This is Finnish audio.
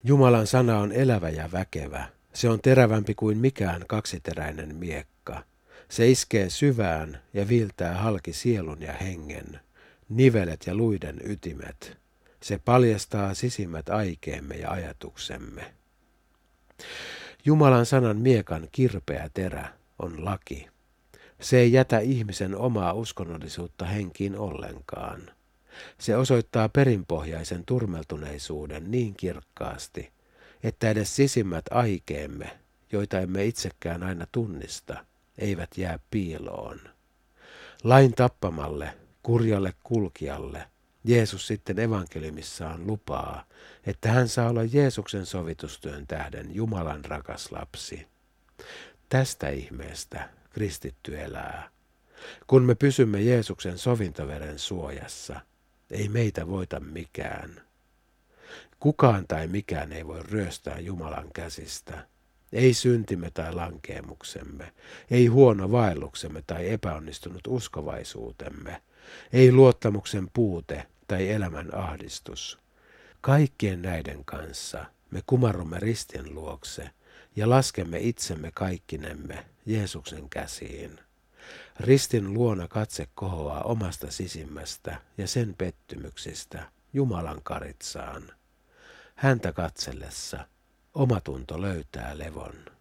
Jumalan sana on elävä ja väkevä. Se on terävämpi kuin mikään kaksiteräinen miekka. Se iskee syvään ja viiltää halki sielun ja hengen, nivelet ja luiden ytimet. Se paljastaa sisimmät aikeemme ja ajatuksemme. Jumalan sanan miekan kirpeä terä on laki. Se ei jätä ihmisen omaa uskonnollisuutta henkiin ollenkaan. Se osoittaa perinpohjaisen turmeltuneisuuden niin kirkkaasti, että edes sisimmät aikeemme, joita emme itsekään aina tunnista, eivät jää piiloon. Lain tappamalle, kurjalle kulkijalle, Jeesus sitten evankeliumissaan lupaa, että hän saa olla Jeesuksen sovitustyön tähden Jumalan rakas lapsi. Tästä ihmeestä kristitty elää. Kun me pysymme Jeesuksen sovintoveren suojassa, ei meitä voita mikään. Kukaan tai mikään ei voi ryöstää Jumalan käsistä. Ei syntimme tai lankeemuksemme, ei huono vaelluksemme tai epäonnistunut uskovaisuutemme, ei luottamuksen puute tai elämän ahdistus. Kaikkien näiden kanssa me kumarrumme ristin luokse ja laskemme itsemme kaikkinemme Jeesuksen käsiin. Ristin luona katse kohoaa omasta sisimmästä ja sen pettymyksistä Jumalan karitsaan. Häntä katsellessa omatunto löytää levon.